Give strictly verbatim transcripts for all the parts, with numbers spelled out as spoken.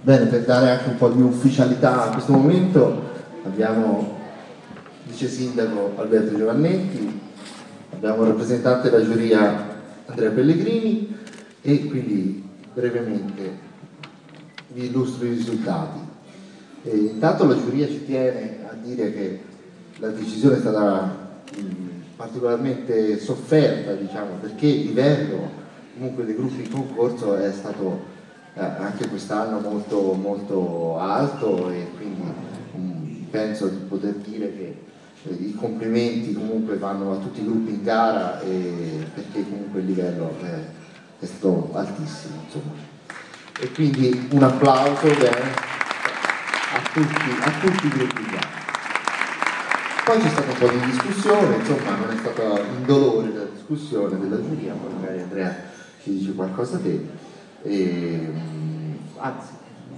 Bene, per dare anche un po' di ufficialità a questo momento abbiamo il vice sindaco Alberto Giovannetti, abbiamo il rappresentante della giuria Andrea Pellegrini e quindi brevemente vi illustro i risultati. E intanto la giuria ci tiene a dire che la decisione è stata mh, particolarmente sofferta, diciamo, perché il livello comunque dei gruppi di concorso è stato eh, anche quest'anno molto, molto alto e quindi mh, penso di poter dire che eh, i complimenti comunque vanno a tutti i gruppi in gara e, perché comunque il livello è, è stato altissimo, insomma. E quindi un applauso bene, a, tutti, a tutti i gruppi in gara. Poi c'è stato un po' di discussione, insomma non è stata indolore la discussione della giuria, poi magari Andrea ci dice qualcosa te. E, anzi,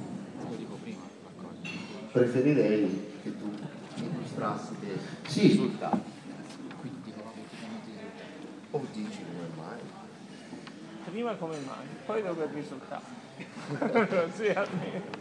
preferirei che tu illustrassi dei sì. risultati. Quindi dicono o dici come mai? Prima come mai, poi dopo il risultato. Sì, almeno.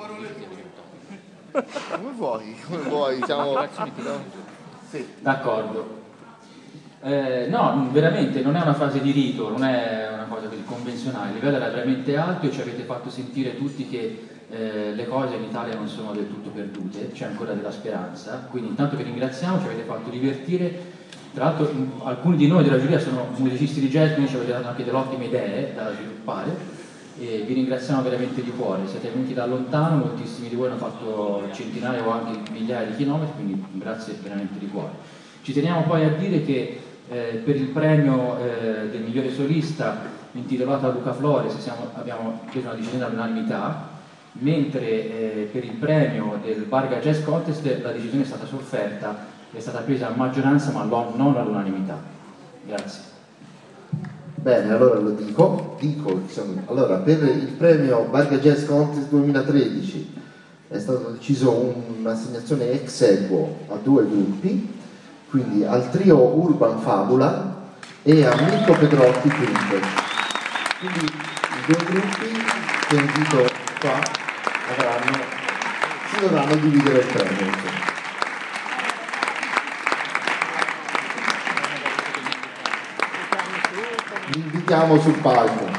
Come vuoi, come vuoi, siamo... sì. D'accordo. Eh, no, veramente non è una fase di rito, non è una cosa così convenzionale, il livello era veramente alto e ci avete fatto sentire tutti che eh, le cose in Italia non sono del tutto perdute, c'è ancora della speranza, quindi intanto vi ringraziamo, ci avete fatto divertire, tra l'altro alcuni di noi della giuria sono musicisti di jazz, quindi ci avete dato anche delle ottime idee da sviluppare e vi ringraziamo veramente di cuore, siete venuti da lontano, moltissimi di voi hanno fatto centinaia o anche migliaia di chilometri, quindi grazie veramente di cuore. Ci teniamo poi a dire che Eh, per il premio eh, del migliore solista intitolato a Luca Flores siamo, abbiamo preso una decisione all'unanimità, mentre eh, per il premio del Barga Jazz Contest la decisione è stata sofferta, è stata presa a maggioranza ma non all'unanimità. Grazie. Bene, allora lo dico, dico diciamo, allora per il premio Barga Jazz Contest duemilatredici è stato deciso un'assegnazione ex aequo a due gruppi, quindi al trio Urban Fabula e a Mirko Pedrotti Quintet. Quindi i due gruppi che invito qua avranno, si dovranno dividere il premio. Li invitiamo sul palco.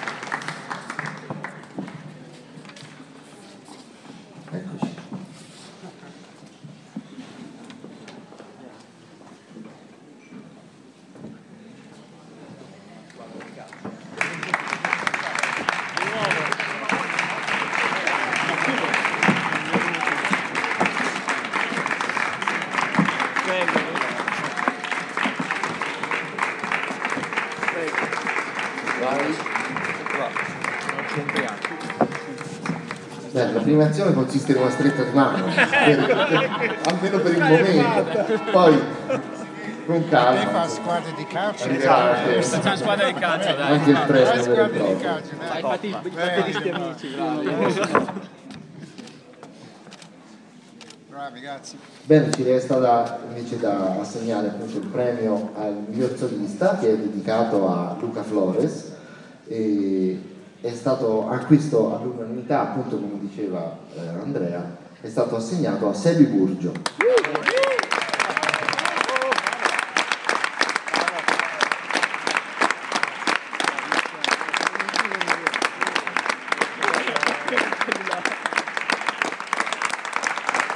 Eccoci. Beh, la prima azione consiste in una stretta di mano, per, per, almeno per il momento, poi con calma. Lei fa squadra di calcio? Esatto, Questa c'è una squadra di calcio, dai. anche il premio Squadra vero e di proprio. calcio, dai. Infatti i batteristi amici, bravi. Bravi, grazie. Bene, ci resta da, invece da assegnare appunto il premio al miglior solista che è dedicato a Luca Flores e è stato acquisto all'unanimità, appunto come diceva eh, Andrea, è stato assegnato a Sebi Burgio.